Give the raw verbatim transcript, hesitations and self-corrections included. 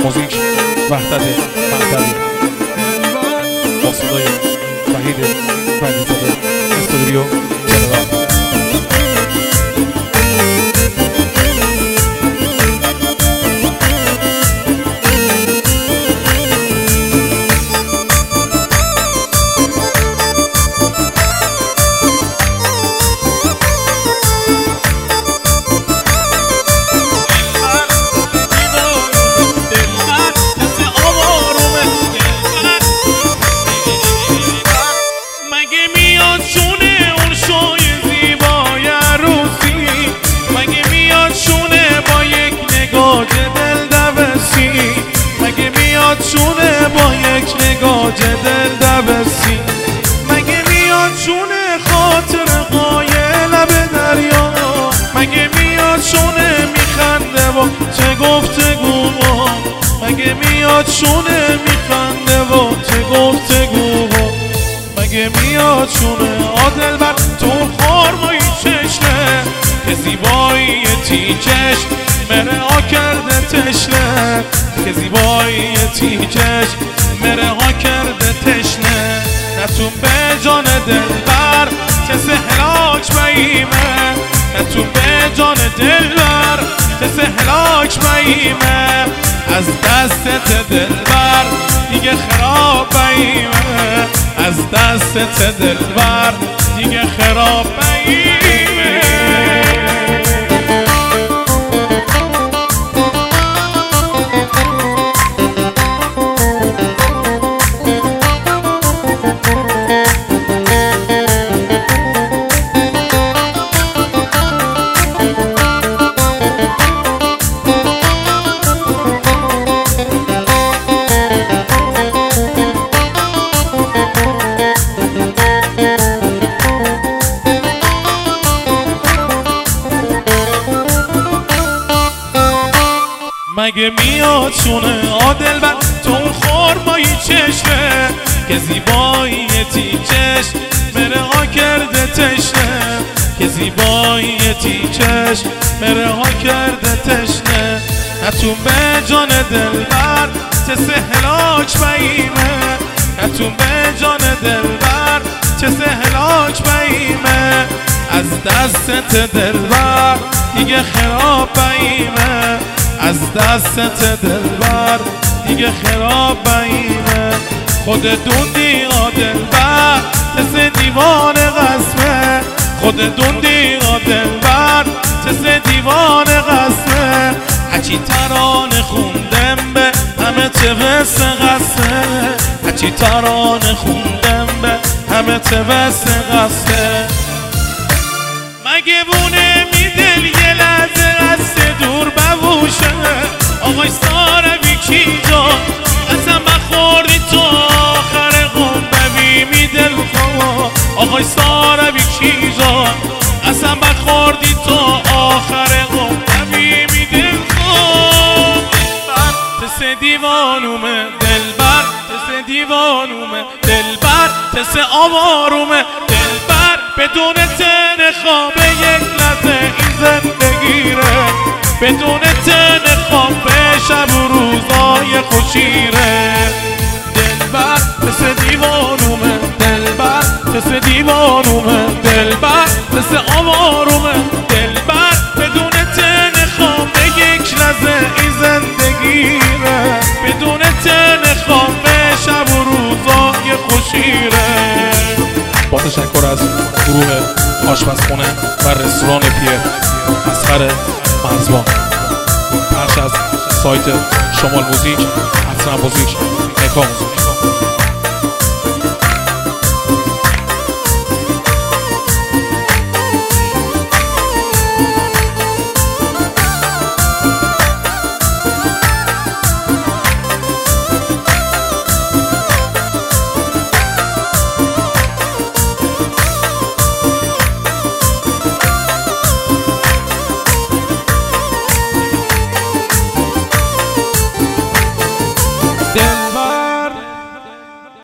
موزیک وحدت مهدوی با صدای وحید وحیدزاده استودیو جنرال. چونه با یک نگاه دل دبسی، مگه میاد چونه خاطر قایه لب دریا، مگه میاد چونه میخنده و چه گفتگو، مگه میاد چونه میخنده و چه گفتگو، مگه میاد چونه آدل بر تو خارمایی چشنه که زیبایی تیجش مره ها کرده تشنه، که زیبایی تیجش مره ها کرده تشنه، نتون به جان دلبر چه سهلاک باییمه، نتون به جان دلبر چه سهلاک باییمه، از دستت دلبر دیگه خراب باییمه، از دستت دلبر دیگه خراب باییمه. مگه میاد چونه آدل بر تو اون خورمایی چشمه که زیبایی تیچش مره ها کرده تشنه، که زیبایی تیچش مره ها کرده تشنه، نتون به جان دلبر چه سهلاک باییمه، نتون به جان دلبر چه سهلاک باییمه، از دستت دلبر دیگه خراب باییمه، از دستت دلبر دیگه خراب باییمه، خودتون دیگه دلبر تسه دیوان قسمه، خودتون دیگه دلبر تسه دیوان قسمه، هچی ترانه خوندم به همه چه بس قسمه، هچی ترانه خوندم به همه چه بس قسمه، مگه بونه میدل یه لحظه قصد دور ببوشه، آقای ساروی کی جان قسم بخوردی تو آخر قوم ببی میدل خواه، آقای ساروی کی جان قسم بخوردی تو آخر قوم ببی میدل خواه، تسه دیوانومه دلبر تسه دیوانومه دلبر تسه آوارومه دلبر بدون تن خوابه یک لحظه این زندگیره، بدون تن خوابه شب و روزای خوشیره، دلبر تسه دیوانومه دلبر تسه دیوانومه دلبر تسه آوارومه دلبر بدون تن خوابه یک لحظه این زندگیره، بدون تن خوابه شب و روزای خوشیره. با تشکر از گروه آشپزخونه و رستوران پیر اصغر مرزبان، پخش از سایت شمال موزیک، حسن موزیک، اکا موزیک.